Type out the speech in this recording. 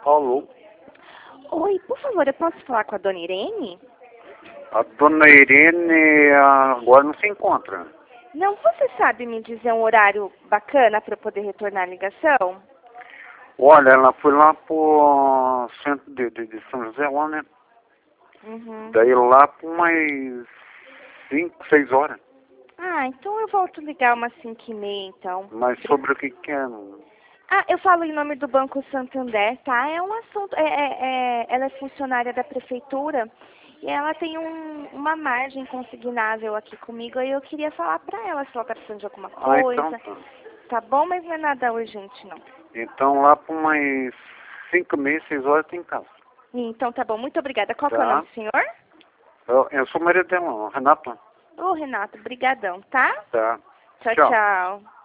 Alô? Oi, por favor, eu posso falar com a dona Irene? A dona Irene agora não se encontra. Não, você sabe me dizer um horário bacana para eu poder retornar a ligação? Olha, ela foi lá pro centro de São José lá, né? Uhum. Daí lá por umas 5, 6 horas. Ah, então eu volto a ligar umas 5h30, então. Mas sobre o que é? Ah, eu falo em nome do Banco Santander, tá? É um assunto, ela é funcionária da prefeitura e ela tem uma margem consignável aqui comigo, aí eu queria falar pra ela se ela tá precisando de alguma Ah, então coisa. tá. Tá bom, mas não é nada urgente, não. Então lá por umas 5h30, 6 horas tem casa. Então tá bom, muito obrigada. Qual que é o nome Tá? do senhor? Eu sou o marido dela, Renato. Ô, Renato, brigadão, tá? Tá. Tchau, Tchau. tchau.